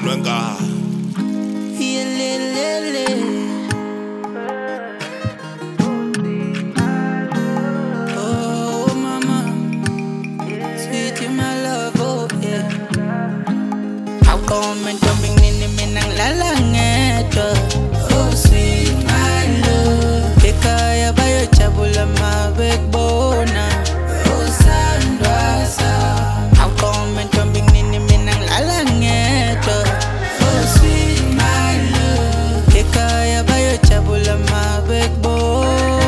Venga. Oh mama, sweet you my love, oh yeah. How come and jumping in the minang lalangeto? Oh sweet my love, Kekaya bayo chabula ma backbone. Oh sandwasa. How come and jumping in the minang lalangeto? Oh sweet my love, Kekaya bayo chabula ma backbone.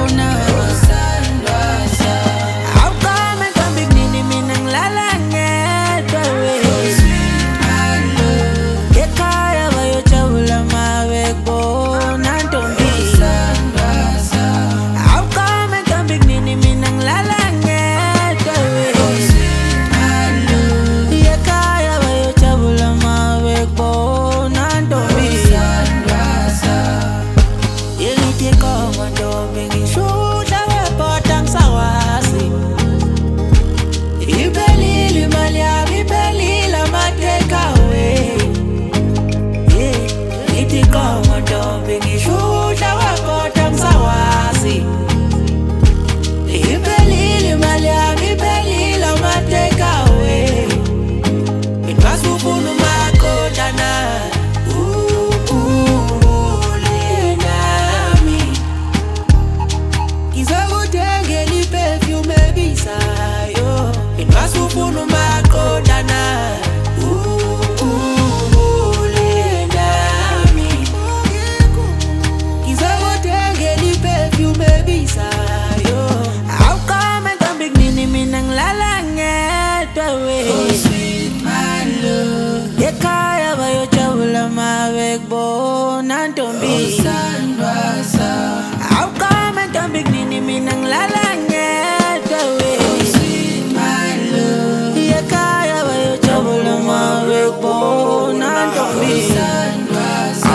Oh sweet my love, Kekaya bayo chabula ma backbone and don't be sandwasa. How come and don't be nini minang lalanget away? Oh sweet my love, Kekaya bayo chabula ma backbone and don't be sandwasa.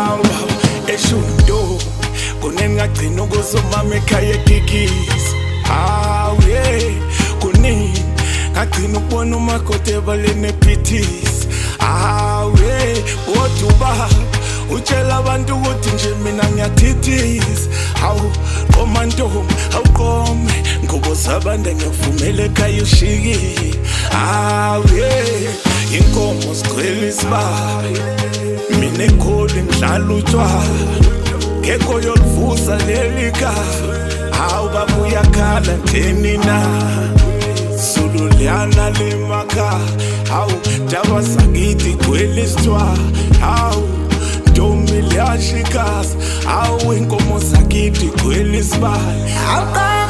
Eshundo kunenga tino gozo mame kaya kikis. Yeah, kunin Akinu ponu makote balene pitis. We wotuba uchela bantu wotinje mina nyatitis. How komando how come ngobo sabande ngefumele kayushigi. Yeah, inkomo skwelisba mine koli nglalutwa keko yolvusa lelika. How babuya kala tenina Sululiana limaka, how Javasagiti Quelistua, how Domiliashikas, how Inkomosagiti Quelisba, how